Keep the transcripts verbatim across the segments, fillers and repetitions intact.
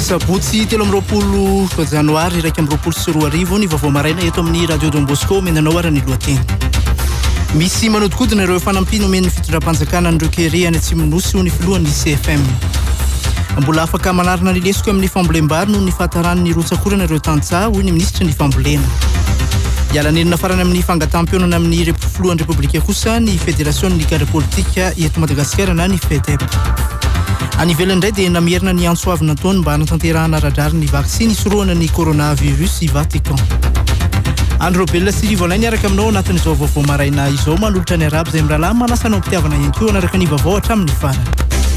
Sabotsy telo amby roapolo janoary iraika amby roapolo sy roa arivo ny vaovao maraina eto amin'ny radio Don Bosco menanao ara ny lohateny. Misy manodikodina ireo fanampino omen'ny fitondram-panjakana an'ireo kere any Atsimonosy ho ny filohan'ny C F M. Mbola afaka manarina ny lesika amin'ny fambolem-bary noho ny fahatarany rotsakorana ireo tantsaha hoy ny ministra ny fambolena. Ialan'elina farany amin'ny fangataham-pionana amin'ny filohan'ny Repoblika kosa ny Fédération Cadre Politique eto Madagasikara na ny FEDEP. Any ivelany indray dia namierina ny antsoavina taona mba hanatanterahana ara-drary ny vaksiny isorohana ny coronavirus i Vatican. Andro Belona sy Rivo Alainy araka aminao anatin'izao vaovao maraina izao manolotra ny arabo izay mirahalahy manasa anao mpitiavana ihany koa anaraka ny vaovao hatramin'ny farany.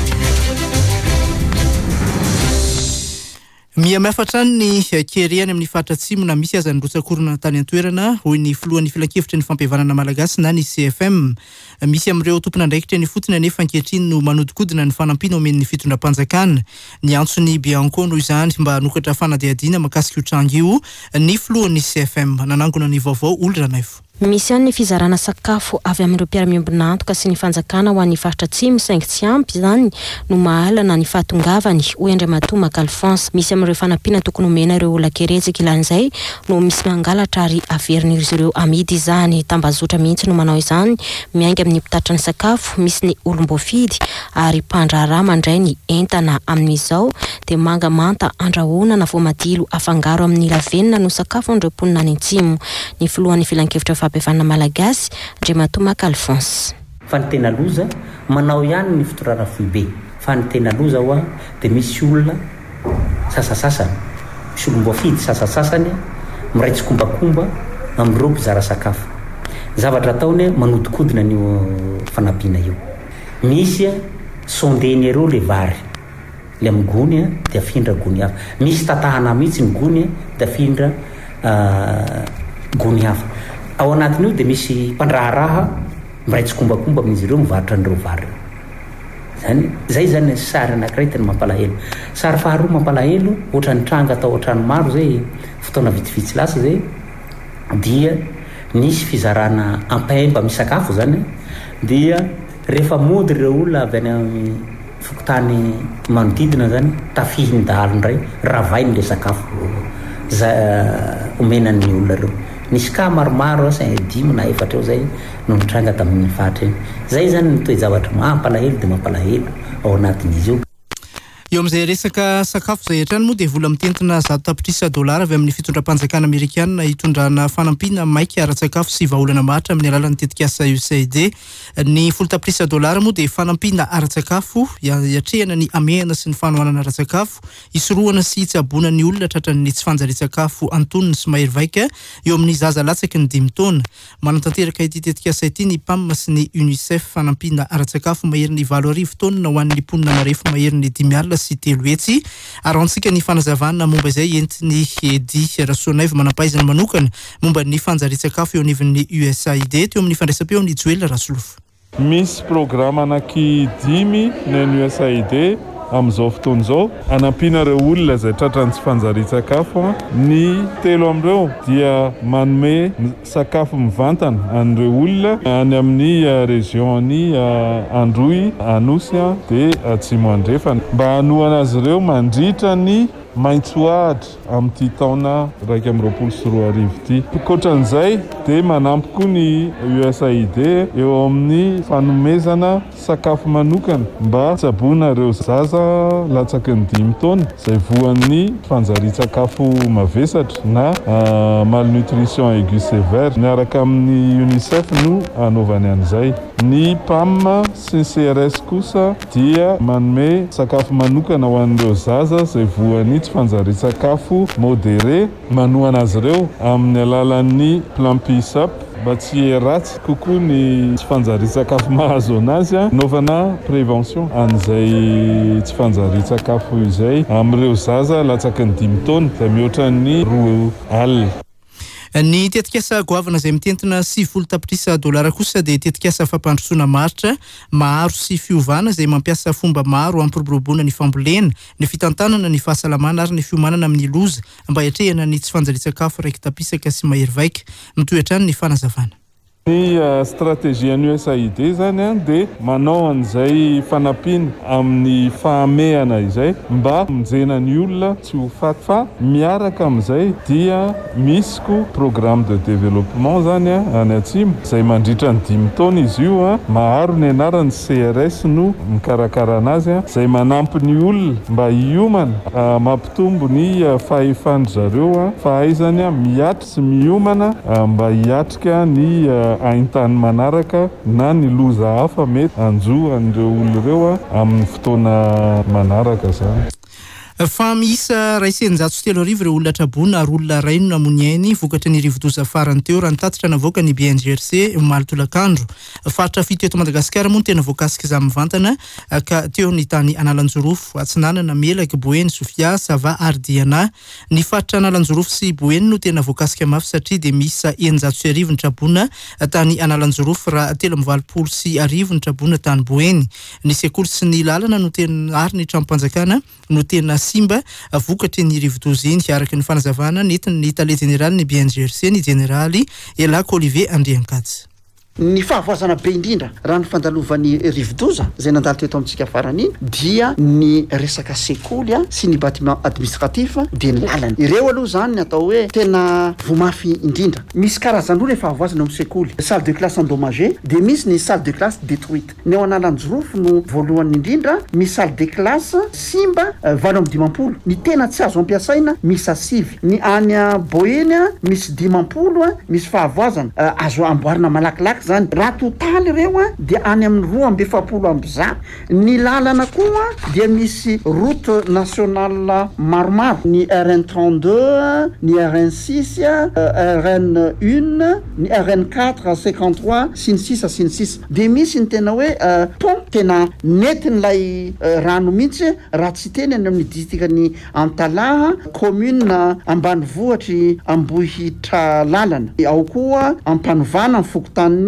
Mihamafatra ny kereany amin'ny faritra atsimo na misy aza ny rotsakorana tany an-toerana hoy ny filohan'ny filan-kevitra ny fampihavanana malagasy na ny C F M. Misy amin'ireo tompona andraikitra ny fotony anefa ankehitriny no manodikodina ny fanampina omen'ny fitondram-panjakana. Ny antsony Bianco noho izany mba hanokatra fanadihadiana mahakasika io tranga io ny filohan'ny C F M. Nanangona ny vaovao Olona Naifo. Misy ny fizarana sakafo avy amin'ireo mpiara-miombona antoka sy ny fanjakana ho an'ny faritra atsimo saingy tsy ampy izany no mahalana ny fahatongavany hoy Andriamatoa Makalfonsa. Misy amin'ireo fanampina tokony omena ireo olona keretsaka ilan'izay no misy mangalatra ary averin'izy ireo amidy izany. Tambazotra mihitsy no manao izany miainga amin'ny mpitatitra ny sakafo misy ny olom-boafidy ary mpandraharaha mandray ny entana amin'izao dia manga manta andrahoana na voamadilo afangaro amin'ny lavenina no sakafo an'ireo mponina any Atsimo. Ny filohan'ny filan-kevitra fampihavanana malagasy Andriamatoa Makalfonsa. Fa ny tena loza manao ihany ny fitorana foibe. Fa ny tena loza hoa dia misy olona sasasasany, misy olom-boafidy sasasasany miraitsy kombakomba amin'ireo mpizara sakafo. Zavatra ataony manodikodina ny fanampiana io. Misy sondeny ireo le vary le amin'ny gony dia afindra gony hafa. Misy tatahana mihitsy ny gony dia afindra uh, gony hafa. Ao anatiny io dia misy mpandraharaha miraitsy kombakomba amin'izy ireo mivarotra an'ireo vary. Zany zay zany sary anankiray tena mampalahelo. Sary faharoa mampalahelo ohatra ny tranga atao ohatrany maro zay fotoana vitsivitsy lasa zay dia nisy fizarana ampaimba misakafo zany dia rehefa mody ireo olona avy any amin'ny fokotany manodidina zany tafihindalo ndray ravainy le sakafo za omenan'ny olona ireo. Nisy ka maromaro asa dimy na efatra eo zay no nitranga tamin'ny fatra iny. Zay zany ny toe-javatra mampalahelo dia mampalahelo ao anatin'izy io. Eo amin'izay resaka sakafo izay hatrany moa dia vola mitentina zato tapitrisa dolara avy amin'ny fitondram-panjakana Amerikanina hitondrana fanampina maika ara-tsakafo sy vahaolana matra amin'ny alalan'ny tetikasa U S A I D. Ny folo tapitrisa dolara moa dia fanampina ara-tsakafo hiatrehana ny amehana sy ny fanohanana ara-tsakafo isorohana sy hitsaboana ny olona tratran'ny tsy fanjari-tsakafo antonony sy mahery vaika eo amin'ny zaza latsaky ny dimy taona. Manatanteraka ity tetikasa ity ny P A M sy ny UNICEF fanampina ara-tsakafo mahery ny valo arivo taona ho an'ny mponina marefo mahery ny dimy alina sy telo hetsy. Arantsika ny fanazavana momba izay entiny Edy Rasoanaivo manampaizany manokana momba ny fanjari-tsakafo eo anivon'ny U S A I D teo amin'ny fandraisam-peo amin'ny Joel Rasolofo. Misy programa anaky dimy ny U S A I D amin'izao fotoana izao anampina ireo olona izay tratran'ny tsy fanjari-tsakafo. Ny telo amin'ireo dia manome sakafo mivantana an'ireo olona any amin'ny région-ny Androy, Anosy dia Atsimo Andrefana mba hanohana azy ireo mandritra ny maintsoahatra amin'ity taona raika amby roapolo sy roa arivo ity. Ankoatran'izay dia manampy koa ny U S A I D eo amin'ny fanomezana sakafo manokana mba tsaboana ireo zaza latsaky ny dimy taona izay voan'ny fanjari-tsakafo mavesatra na uh, malnutrition aiguë sévère. Miaraka amin'ny UNICEF no anaovany an'izay. Ny P A M sy ny C R S kosa dia manome sakafo manokana ho an'ireo zaza izay voan'ny tsy fanjari-tsakafo modéré manohana azy ireo amin'ny alalan'ny plan PISAP mba tsy heratsy kokoa ny tsy fanjari-tsakafo mahazo anazy anaovana prévention an'izay tsy fanjari-tsakafo izay amin'ireo zaza latsaky ny dimy taona izay mihoatra ny roa alina. Ny tetikasa goavana izay mitentina sivifolo tapitrisa dolara kosa dia tetikasa fampandrosoana maritra maro sy fiovana izay mampiasa fomba maro ampiroboroboana ny fambolena, ny fitantanana, ny fahasalamana ary ny fiomanana amin'ny loza mba hiatrehana ny tsy fanjari-tsakafo raiki tapisaka sy mahery vaika. Mitoetrany ny fanazavana. Ny uh, stratégian'ny U S A I D zany a dia manao an'izay fanampiana amin'ny fahamehana izay mba mijena ny olona tsy ho faty fa miaraka amin'izay dia misy koa programme de développement zany a any atsimo izay mandritra ny dimy taona izy io a maharo ny anarany C R S no mikarakara anazy a izay manampy ny olona mba hiomana uh, mampitombo ny uh, fahefany zareo a fahaizany a miatry sy miomana uh, mba hiatrika ny uh, aintany manaraka na ny loza hafa mety anjo an'ireo olona ireo a amin'ny fotoana manaraka zany. Fa miisa ray sy eninjato sy telo arivo ireo olona trabona ary olona ray no namoniainy vokatra ny rivodoza farany teo raha nitatitra navoaka ny B N G R C Malitolakandro. Faritra fito eto Madagasikara moa tena voakasika izany mivantana ka teo ny tany Analanjorofo, Atsinanana, Melaky, Boeny, Sofia, Sava ary Diana. Ny faritra Analanjorofo sy Boeny no tena voakasika mafy satria dia miisa eninjato sy arivo ny trabona tany Analanjorofo raha telo amby valopolo sy arivo ny trabona tany Boeny. Ny sekoly sy ny lalana no tena ary ny tramom-panjakana no tena simba vokatry ny rivodoza iny araka ny fanazavana netiny ny tale generaly ny B N G R C ny generaly Elako Olivier Andriankatsi. Ny fahavoazana be indrindra raha ny fandalovan'ny rivodoza izay nandalo teto amintsika farany iny dia ny resaka sekoly sy ny bâtiment administratif dia ny lalana. Ireo aloha zany ny atao hoe tena vomafy indrindra. Misy karazany roa ny fahavoazana amin'ny sekoly: salle de classe endommagée dia misy ny salle de classe détruite. Ny ao Analanjorofo no voalohany indrindra misy salle de classe simba valo amby dimampolo, ny tena tsy azo ampiasaina misy asivy. Ny any Boeny misy dimampolo misy fahavoazana azo amboarina malakilaky zany. Raha totaly ireo a dia any amin'ny roa amby efapolo amby za. Ny lalana koa dia misy route nationale maromaro: ny R N trente-deux, ny R N six, R N un, ny R N quatre, cinquante-trois sy ny sisa sy ny sisa. Dia misy ny tena hoe pont tena netin'ilay rano mihitsy raha tsy teny any amin'ny distrikany Antalaha, commune ambanivohitry Ambohitra lalana. Ao koa Ampanovana ny fokontany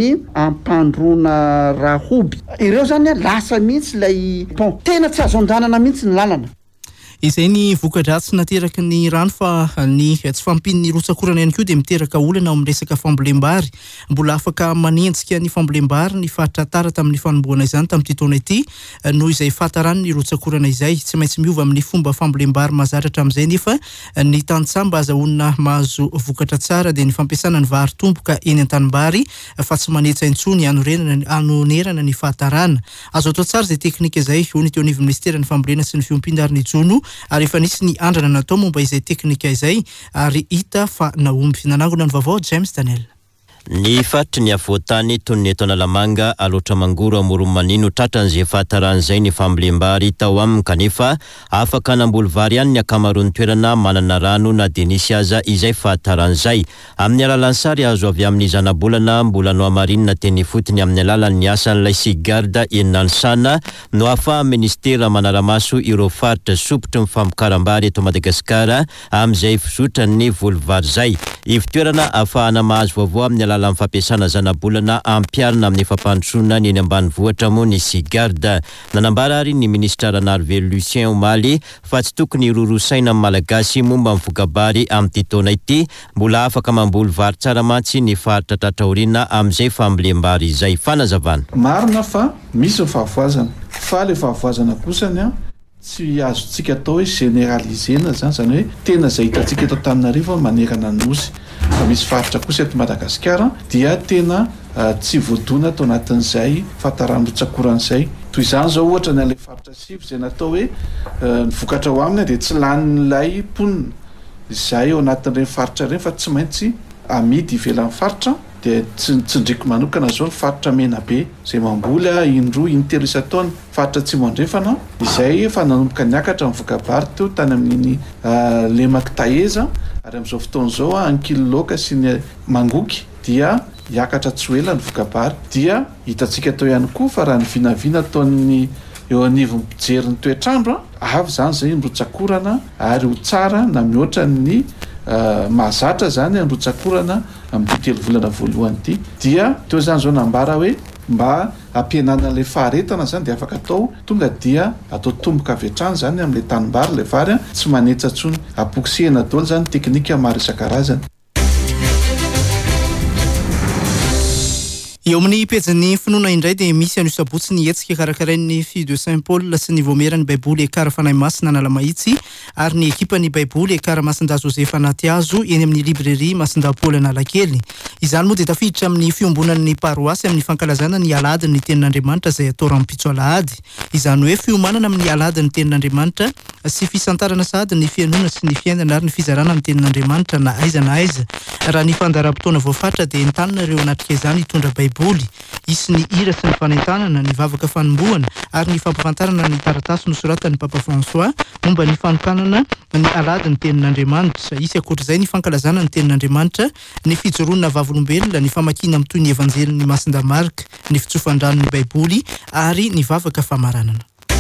Ampandrona Rahoby. Ireo zany lasa mihitsy lay pont tena tsy azo andanana mihitsy ny lalana. Izay ny voka-dratsy nateraky ny rano fa ny tsy fampin'ny rotsakorana ihany koa dia miteraka olana ao amin'ny resaka fambolem-bary. Mbola afaka manenjika ny fambolem-bary ny faritra tara tamin'ny fanombohana izany tamin'ity taona ity noho izay fahatarany ny rotsakorana izay. Tsy maintsy miova amin'ny fomba fambolem-bary mahazatra hatramin'izay nefa ny tantsamba azahoana mahazo vokatra tsara dia ny fampiasana ny vary tomboka eny an-tanimbary fa tsy manetsa intsony anonerana ny fahatarana. Azo atao tsara izay teknika izay hoy ny teo anivon'ny ministera ny fambolena sy ny fiompina ary ny jono ary efa nisy ny andrana natao momba izay teknika izay ary hita fa naomby. Nanangona ny vaovao James Daniel. Ny fatry ny avoatany toy ny eto Analamanga, Alotra Mangoro, Amoromanino tratran'izay fahataran'izay ny fambolem-bary tao aminy kanefa afaka anamboly vary ihany ny akamaroan'ny toerana manana rano na dia nisy aza izay fahataran'izay. Amin'ny alalan'ny sary azo avy amin'ny zanabolana mbola no amarinina teny fotony amin'ny alalan'ny asan'ilay Sigarda Enansana no afa ministera manaramaso ireo faritra sopotry ny famokaram-bary eto Madagasikara amin'izay fizotra ny voly-vary zay. Ivitoerana ahafahana mahazo vaovao amin'ny alalan'ny fampiasana zanabolana ampiarina amin'ny fampandrosoana ny eny ambanivohitra moa ny Sigarda. Nanambara ary ny ministra Ranarve Lucien Omaly fa tsy tokony rorosaina amin'ny malagasy momba amin'ny vokabary amin'ity taona ity, mbola afaka mamboly vary tsara mantsy ny faritra tratraoriana amin'izay fambolem-bary izay. Fanazavana marina fa misy ny fahavoazana fa le fahavoazana kosany a tsy azontsika atao hoe generalisena zany, zany hoe tena izay hitantsika eto Antananarivo manerana ny nosy. Fa misy faritra kosa eto Madagasikara dia tena uh, tsy voadona tao anatin'izay fahatarano-rotsakoran'izay. Toy izany zao ohatra ny ilay faritra sivy izay natao hoe uh, ny vokatra ho aminy dia tsy lanin'ilay ponina izay ao anatin'ireny faritra ireny fa tsy maintsy amidy ivelan'ny faritra. Dia tsy tsindriko manokana zao ny faritra Menabe izay mamboly indroa intelo isan-taona, faritra Tsimondrefana izay efa nanomboka niakatra amin'ny vokabary teo tany amin'ny uh, Lemaky Taheza, ary amin'izao fotoana izao any Kiloloka sy ny Mangoky dia hiakatra tsy ho ela ny vokabary. Dia hitantsika tao ihany koa fa raha ny vinavina ataon'ny eo anivon'ny mpijery ny toetrandro avy zany zay nirotsakorana ary ho tsara na mihoatra ny Uh, mahazatra zany androtsakorana amin'ny telo volana voalohany ity. Dia teo zany zao nambara hoe mba ampihenana le faharetana zany dia afaka atao tonga dia atao tomboka avy hatrany zany amin'le tanimbary le vary tsy manetsa tsony, apokisehana daholo zany teknika maro isan-karazany. Eo amin'ny pejany finoana indray dia misy an'io sabotsy ny hetsika karakarain'ny Fille de Saint-Paul sy ny voamerany Baiboly Ekara Fanahy Masina Analamahitsy ary ny ekipan'ny Baiboly Ekara Masinda Joseph Anatiazo eny amin'ny librairie Masinda Paul Analakely. Izany moa dia tafiditra amin'ny fiombonan'ny paroasy amin'ny fankalazana ny aladin'ny tenin'Andriamanitra izay atao rampitso alahady. Izany hoe fiomanana amin'ny aladin'ny tenin'Andriamanitra sy fisantarana sahady ny fianona sy ny fiainana ary ny fizarana ny tenin'Andriamanitra na aiza na aiza. Raha ny fandaharam-potoana voafaritra dia entanina ireo natrika izany hitondra Baiboly. Isy ny hira sy ny fanentanana, ny vavaka fanombohana ary ny fampafantarana ny taratasy nosoratan'ny Papa François momba ny fanokanana ny aladin'ny tenin'Andriamanitra. Isy akoatr'izay ny fankalazana ny tenin'Andriamanitra, ny fijoroana vavolombelona, ny famakina amin'ny toy ny evanjelin'ny Masinda Marka, ny fitsofan-dranon'ny Baiboly ary ny vavaka famaranana.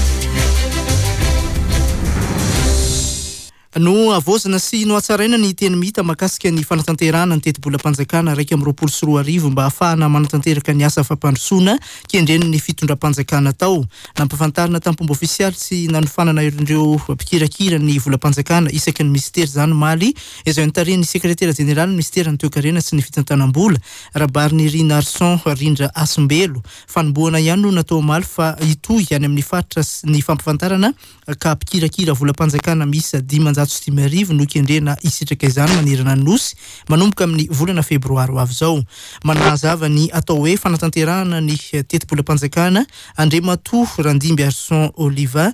No avozana sy no atsaraina ny teny mita makasika ny fanatanterana ny teti-bola-panjakana raika amby roapolo sy roa arivo mba ahafahana manatanteraka ny asa fampandrosoana kendreny ny fitondram-panjakana tao. Nampafantarina tampomba ofisialy sy nanofanana ireo mpikirakira ny vola-panjakana isaky ny ministera zany maly izay nitarihan'ny sekretera general ny ministera ny toekarena sy ny fitantanam-bola Rabariny Rina Arson Rindra Asimbelo. Fanombohana ihany no natao maly fa itoy any amin'ny faritra ny fampafantarana ka mpikirakira vola-panjakana misy dimanjato sy dimy arivo no kendrena isitraka izany manerana ny nosy manomboka amin'ny volana febroary ho avy zao. Manazava ny atao hoe fanatanterahana ny teti-bola-panjakana Andriamatoa Randimby Arson Oliva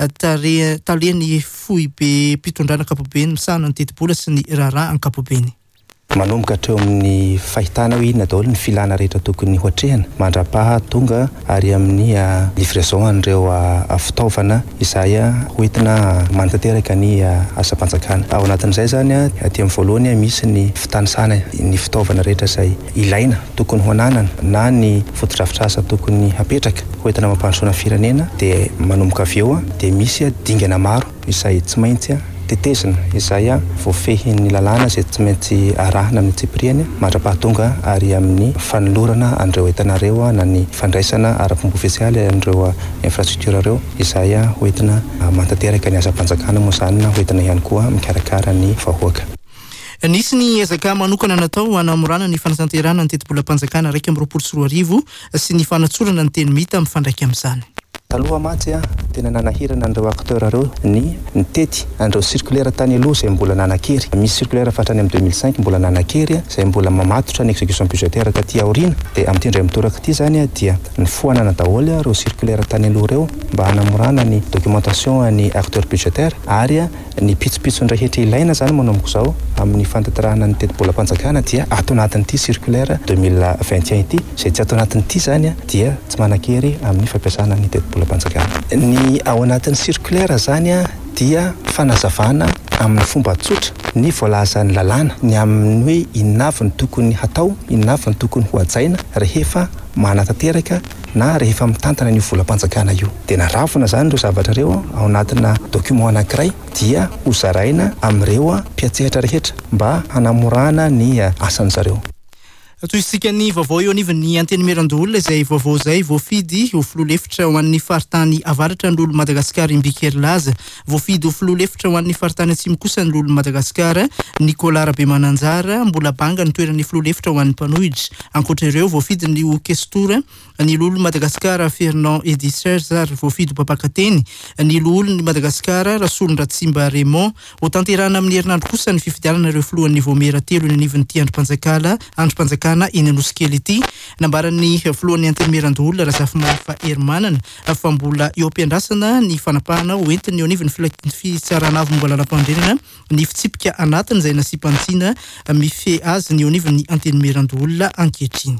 tare taleny fohy be mpitondrana ankapobeny misahana ny teti-bola sy ny raharaha ankapobeny. Manomboka hatreo amin'ny fahitana hoe inona daholo ny filana rehetra tokony hoatrehana mandra-paha tonga ary amin'ny livraison an'ireo fitaovana izay hoentina manatanteraka ny asa-panjakana. Ao anatin'izay zany aty amin'ny voalohany misy ny fitanisana ny fitaovana rehetra izay ilaina tokony ho ananana na ny fotodrafitra asa tokony hapetraka hoentina mampandrosoana firenena dia manomboka avy eo dia misy dingana maro izay tsy maintsy tetezina izay voafehin'ny lalàna izay tsy maintsy arahina amin'ny tsipriany mandra-pahatonga ary amin'ny fanolorana an'ireo entanareo na ny fandraisana ara-pomba ofisialy an'ireo infrastructure reo izay hoentina manatanteraka ny asa-panjakana moa zany na hoentina ihany koa mikarakara ny vahoaka. Nisy ny ezaka manokana natao hanamorana ny fanatanterahana ny teti-bola-panjakana raika amby roapolo sy roa arivo sy ny fanatsorana ny teny mita mifandraika amin'izany. Taloha matsy tena nanahirana an'ireo acteur reo ny nitety an'ireo circulaire tany aloha izay mbola nanakery. Misy circulaire fatrany amin'ny deux mille cinq mbola nanakery izay mbola mamatotra ny exécution budgétaire taty aoriana dia amin'ny tendray mitoraka ity zany dia ny foanana daholo ireo circulaire tany aloha reo mba hanamorana ny documentation ny acteur budgétaire ary ny pitsopitso rehetra ilaina zany manomboka zao amin'ny fantaterahana ny teti-bola-panjakana dia ato anatin'ity circulaire deux mille vingt et un ity izay tsy ato anatin'ity zany dia tsy manakery amin'ny fampiasana ny teti-bola-panjakana. Ny ao anatin'ny circulaire zany dia fanazavana amin'ny fomba tsotra ny voalazan'ny lalàna ny amin'ny hoe inona avy ny tokony hatao, inona avy ny tokony ho hajaina rehefa manatanteraka na rehefa mitantana ny vola-panjakana io. Dia narafina zany ireo zavatra ireo ao anatina document anankiray dia hozaraina amin'ireo mpiatsehatra rehetra mba hanamorana ny asan'ny zareo. Toy isika ny vaovao eo anivon'ny ny antenimeran-doolona izay vaovao izay voafidy ho filoha lefitra ho an'ny faritany avaratra ny lolo Madagasikara Imbikerilaza. Voafidy ho filoha lefitra ho an'ny faritany atsimo kosa ny lolo Madagasikara Nicolas Rabemananjara mbola banga ny toeran'ny filoha lefitra ho an'ny mpanohitra. Ankoatra ireo voafidy ny ho kestora ny lolo Madagasikara Fernand Edi Cesar voafidy ho papakateny ny lolo ny Madagasikara Rasolon Ratsimba Raymond ho tanterana amin'ny herinandro kosa ny fifidianana ireo filohan'ny voamera telo ny anivon'ity androm-panjakala androm-panjakana eny Anosikely ity. Nambaran'ny filohan'ny antenimeran-doolona Razafy Hermanana fa mbola eo ampiandrasana ny fanapahana hoentiny eo anivon'ny fitsarana avy momba lalam-pandrenana ny fitsipika anatiny izay nasipantsina mife azy ny eo anivon'ny antenimeran-doolona ankehitriny.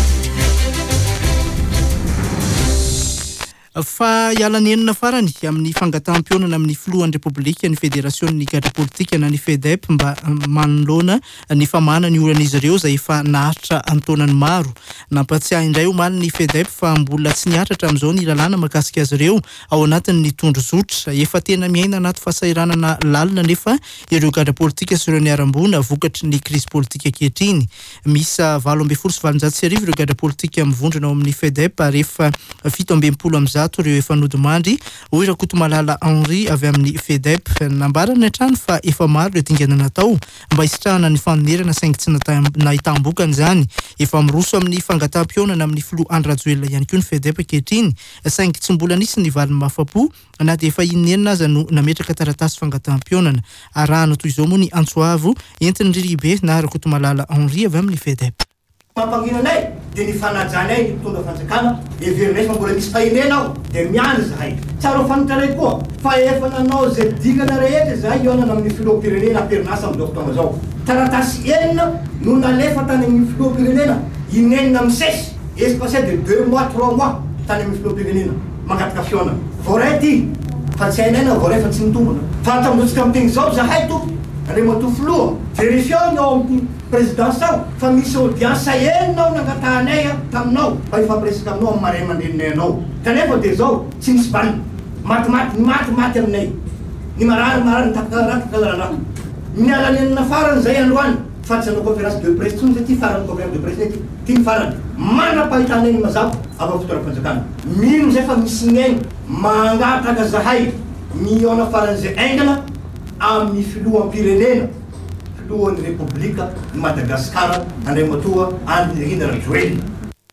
Fa ialanenina farany amin'ny fangataham-pionana amin'ny filohan'ny Repoblika ny Federasion'ny Gadra Politika na ny FEDEP mba manoloana ny famana ny oran'izy ireo izay efa naharitra antaonany maro. Nampatsiahy indray omaly ny FEDEP fa mbola tsy niatratra amin'izao ny lalàna mahakasika azy ireo ao anatin'ny tondro zotra. Efa tena miaina anaty fahasahiranana lalina nefa ireo Gadra Politika sy ireo niarambona vokatry ny krizy politika ankehitriny. Misa valo ambin'ny folo sy valonjato sy arivo ireo Gadra Politika mivondrona ao amin'ny FEDEP ary efa fito ambin'ny folo amin'izany zato ireo efa nodimandry hoy Rakotomalala Henri avy amin'ny FEDEP nambarana hatrany fa efa maro ireo dinganana natao mba hisitrahana ny fanerana saingy tsy nahitambokana izany efa miroso amin'ny fangataham-pionana amin'ny filoha Andry Rajoelina ihany koa ny FEDEP ankehitriny saingy tsy mbola nisy ny valiny mafapo na dia efa inenina aza no nametraka taratasy fangataham-pionana arahana toy izao moa ny Antsoavo entiny Riribe na Rakotomalala Henri avy amin'ny FEDEP. Mampanginanay dia ny fanajanay ny mpitondra fanjakana everinay fa mbola misy fahinena aho dia miany zahay tsara fanotaray koa fa efa nanao zay dikana rehetra zahay ionana amin'ny filoham-pirenena am-perinasa amin'izao fotoana zao taratasy enina no nalefa tany amin'ny filoham-pirenena inenina misesy espacé de deux mois trois mois tany amin'ny filoham-pirenena mangataka fiona voray ty fa tsy hainayna voray fa tsy mitombona fa tambotsika amin'igny zao zahay to Remoto flua, verifione ao presidencial, fa misy audience enao nangatahanay taminao, fa ifampiresaka aminao amin'ny maray aman-dreniny anao. Kanefa dia zao tsy misy valiny. Matimaty ny matimaty aminay. Ny marary marary ny takaraky kalarana. Miala ny anina farany zay androany, fa tsy hanao conférence de presse tsony zay ty farany conférence de presse ty. Ty ny farany. Manam-pahitanay ny mazava avy fotoram-panjakana. Mino zay fa misy ngeny mangataka zahay miona farany zay aingana amin'ny filoham-pirenena filohan'ny Repoblika ny Madagasikara Andriamatoa Andry Rajoelina.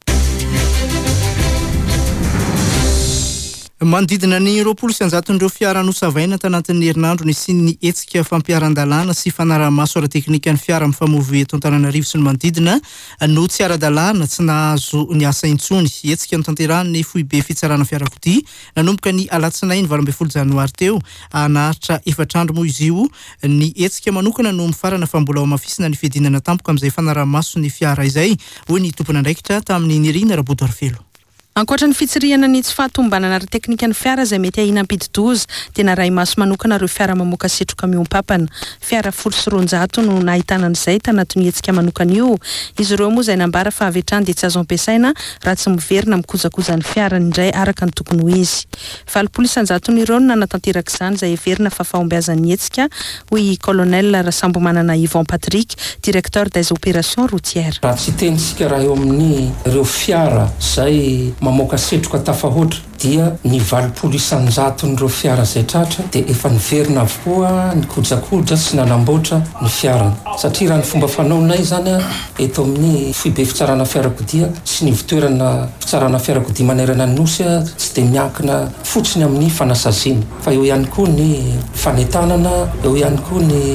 Manodidina ny roapolo sy anjaton'ireo fiara nosavaina tanatin'ny herinandro ny sy ny hetsika fampiaran-dalàna sy fanarahamaso ara-teknika ny fiara mifamoivoy eto Antananarivo sy ny manodidina no tsy ara-dalàna tsy nahazo ny asa intsony. Hetsika no tanterahany foibe fitsarana fiarakodia nanomboka ny alatsinainy valo ambin'ny folo janoary teo anahatra efatrandro moa izy io. Ny hetsika manokana no mifarana fa mbola ao mafisina ny fiadinana tampoka amin'izay fanarahamaso ny fiara izay hoy ny tompona andraikitra tamin'ny Nirina Rabodoarfelo. Ankoatra ny fitsirihana ny tsy fahatombanana ara-teknika ny fiara izay mety ahina ampidi-doza dia naray maso manokana ireo fiara mamoaka setroka miompampana. Fiara folo sy roanjato no nahitana an'izay tanatin'ny hetsika manokana io. Izy ireo moa izay nambara fa avy hatrany dia tsy azo ampiasaina raha tsy miverina mikojakoja ny fiarany indray araka ny tokony ho izy. Valopolo isanjaton'ny ireo no nanatanteraka izany izay heverina fa fahombiazan'ny hetsika hoy Colonel Rasambo Manana Yvon Patrick, directeur des opérations routières. Raha tsy tenitsika raha eo amin'ny ireo fiara izay mamoaka setroka tafahoatra dia ny valopolo isanjaton'ireo fiara zay tratra dia efa niverina avokoa ny kojakoja sy nanamboatra ny fiarany. Satria raha ny fomba fanaonay zany eto amin'ny foibe fitsarana fiarakodia sy ny fitoerana fitsarana fiarakodia manerana ny nosy tsy dia miankina fotsiny amin'ny fanasaziana fa eo ihany koa ny fanetanana, eo ihany koa ny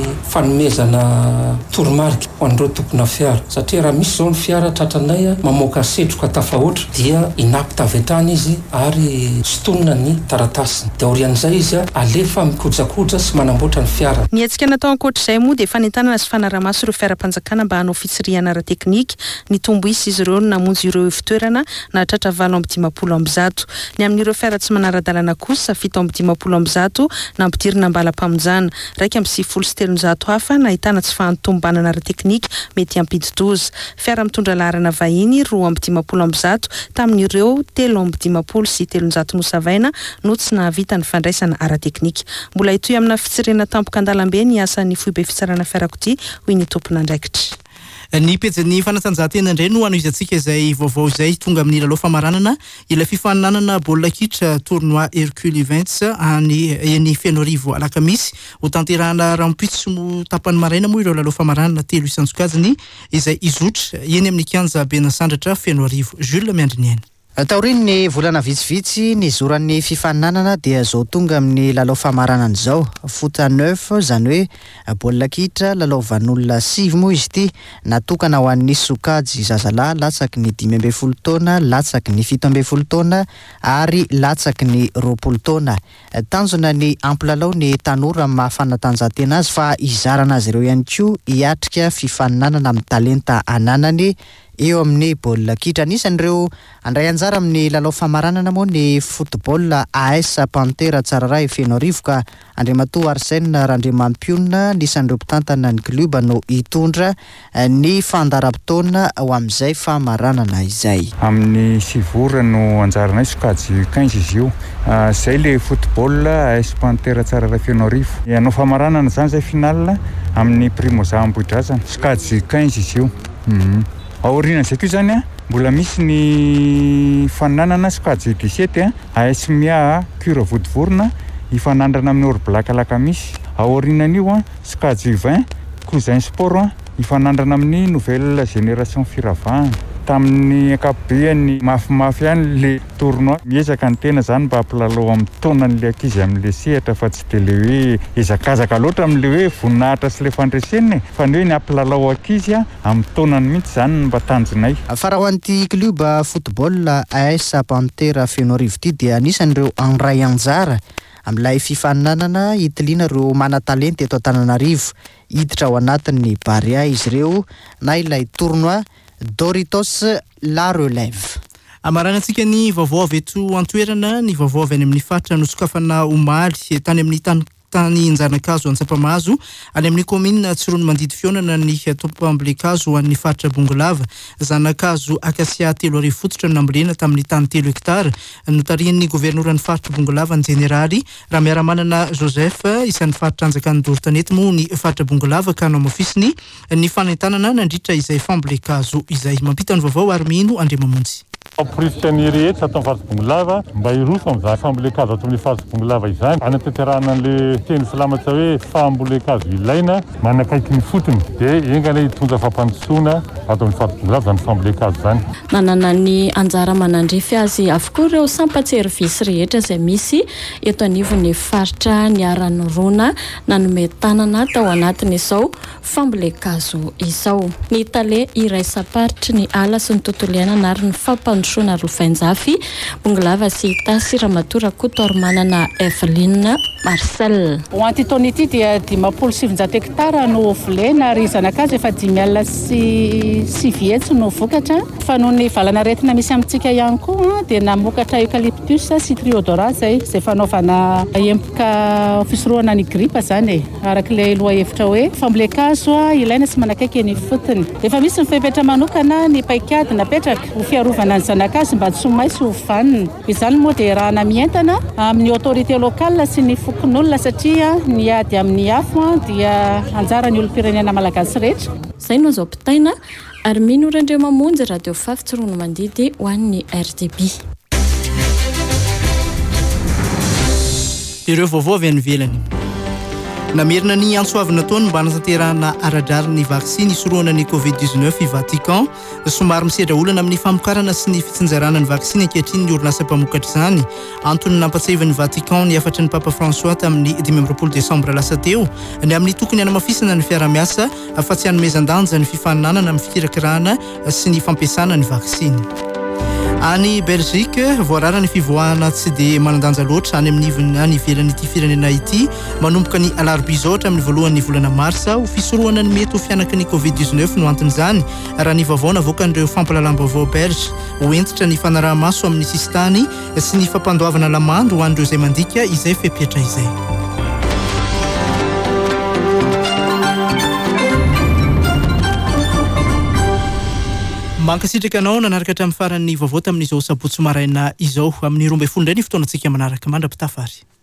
fanomezana toromarika ho an'ireo tompona fiara. Satria raha misy zao ny fiara tratranay mamoaka setroka tafahoatra dia inampitavetrany izy ary stonina ny taratasiny dia orian'izay izy alefa mikojakoja sy manamboatra ny fiara. Ny hetsika natao ankoatr'izay moa dia fanentanana sy fanarahamaso ireo fiara-panjakana mba hanao fitsirihana ara-teknika ny tombo isy izy ireo namonjy ireo fitoerana na tratra valo amby dimapolo amby zato. Ny amin'ireo fiara tsy manara-dalàna kosa fito amby dimapolo amby zato nampidirina ambalam-pamonjana, raika amby sivifolo sy telonjato hafa nahitana tsy fahantombanana ara-teknika mety ampidi-doza. Fiara mitondra laharana vahiny roa amby dimapolo amby zato tamin'ireo telo amby dimapolo sy telonjato nosavaina no tsy nahavita ny fandraisana ara-teknika. Mbola itoy amina fitsirena tampoka andalambe ny asan'ny foibe fitsarana fiarakodia hoy ny tompona andraikitra. Ny pejany fanatanjahantena indray no anoizatsika izay vaovao izay tonga amin'ny lalao famaranana ilay fifaninanana baolina kitra tournoi Hercule Events any eny Fianorivo alakamisy ho tanterahana rampitso mo tapany maraina moa ireo lalao famaranana telo isan-tsokajiny izay izotra eny amin'ny kianja Benasandratra Fianorivo. Jules Miandriniany. Taoriny ny volana vitsivitsy ny zoran'ny fifaninanana dia zao tonga amin'ny lalao famaranana zao foot à neuf zany hoe baolina kitra lalao vanolona sivy moa izy ity natokana ho an'ny sokajy zazalahy latsaky ny dimy ambin'ny folo taona, latsaky ny fito ambin'ny folo taona ary latsaky ny roapolo taona. Tanjona ny ampilalao ny tanora mahafanatanjahantena azy fa izarana azy ireo ihany koa hiatrika fifaninanana amin'ny talenta ananany eo amin'ny baolina kitra. Anisan'ireo andray anjara amin'ny lalao famaranana moa ny football A S Pantera Tsararay Fianorivo ka Andriamatoa Arsène Randriamampiona nisan'ireo mpitantana ny kluba no hitondra ny fandaram-potoana ho amin'izay famaranana izay. Amin'ny sivora no anjaranay sokajy quinze izy io. Zay le football A S Pantera Tsararay Fianorivo. Ianao famaranana zany zay final amin'ny Primoza Ambohidraza. Sokajy quinze izy io. Mhm. Aoriana zay koa zany mbola misy ny fananana sokajy disety a asimia cure vodivorona ifanandrana amin'ny orblaka lakamisy aorinan'io a sokajy vingt cousin sport a ifanandrana amin'ny nouvelle génération firavahana tamin'ny akapobeany mafimafy ihany le tournoi miezaka ny tena zany mba hampilalao amin'ny taonan'le ankizy amin'le sehatra fa tsy de le hoe ezakazaka loatra amin'le hoe voninahitra sy le fandreseny fa ny hoe ny hampilalao ankizy a amin'ny taonany mihitsy zany mba tanjonay. Fa raha ho an'ity club football A S Pantera Fenorivo ity dia anisan'ireo anray anjara amin'ilay fifaninanana hitiliana ireo mana-talenty eto Antananarivo hiditra ao anatin'ny Barea izy ireo na ilay tournoi Doritos La Relève. Amaranantsika ny vaovao avy eto an-toerana, ny vaovao avy any amin'ny faritra nosokafana omaly tany amin'ny tany tany Njanakazo Antsapamahazo any amin'ny commune Tsirono Mandidy Fionana ny tompam-bilekazo ho an'ny faritra Bongolava. Zanakazo akasia telo arivo fototra no nambolena tamin'ny tany telo hektara notarian'ny governoran'ny faritra Bongolava ny jeneraly Ramiaramanana Joseph isan'ny faritra Anjakany Dortanety moa ny faritra Bongolava ka no amafisiny ny fanentanana nandritra izay fambolekazo izay. Mampita ny vaovao Armino Andriamamonjy. Aporisika ny rehetra ato amin'ny faritra Bongolava mba hiroso amin'izany fambolekazo ato amin'ny faritra Bongolava izany anatanterahana an'le teny salamatra hoe fambolekazo ilaina manakaiky ny fotony dia engana hitondra fampandrosoana ato amin'ny faritra Bongolava zany fambolekazo zany. Manana ny anjara manandrefy azy avokoa ireo sampaservisy rehetra izay misy eto anivon'ny faritra ny Aranorona nanome tanana tao anatin'izao fambolekazo izao. Ny tale iraisaparitry ny ala sy ny tontolo iainana ary ny fampandrosoana Rovainjafy Bongolava sy Tasy Ramatora Kotormanana Eveline Marcel. Ho an'ity ity dia dimampolo sivinjato hektara no volena ary Zanakazo efa dimy alina sy sivy hetsy no vokatra. Fa noho ny valanaretina misy amintsika ihany koa dia namokatra eucalyptus sy triodora zay izay fanaovana empoka fisorohana ny gripa zany arak'ilay loha hevitra hoe fambolekazo ilaina sy manakaiky ny fotony. Efa misy ny fepetra manokana ny paikady napetraka ho fiarovana ny Zanakazo mba tsy ho maisy ho vanina. Izany moa dia rahana mientana amin'ny autorité locale sy ny fokon'olona satria ny ady amin'ny afo dia anjara ny olom-pirenena malagasy rehetra. Zay no azo pitaina Armino Andriamamonjy Radio Fafy Tsirono Mandidy ho an'ny R T B. Ireo vaovao avy any ivelany. Namerina ny antsoavana taona mba hanatanterahana aradrariny ny vaksiny isorohana ny covid dix-neuf i Vatican somary misedra olana amin'ny famokarana sy ny fitsinjarana ny vaksiny ankehitriny ny orinasa mpamokatra izany. Antony nampatsahivany Vatican ny afatry ny Papa François tamin'ny dimy amby roapolo desambra lasa teo ny amin'ny tokony hanamafisana ny fiara-miasa fa tsy hanomezan-danja ny fifaninanana amin'ny fikirakirana sy ny fampiasana ny vaksiny. Any Belgique voarara ny fivoahana tsy dia manandanja loatra any amin'ny any ivelan'ity firenena ity manomboka ny alarobia izao hatramin'ny voalohan'ny volana marsa ho fisorohana ny mety ho fianaka ny covid dix-neuf no anton'izany raha ny vaovao navoakan'ireo fampalalam-baovao belge ho entitra ny fanaraha-maso amin'ny sistany sy ny fampandoavana lamando ho an'ireo izay mandika izay fepetra izay. Mankasitraka anao nanaraka hatramin'ny faran'ny vaovao tamin'izao sabotsy maraina izao amin'ny roa ambin'ny folo indray ny fotoanantsika manaraka mandrapitafary.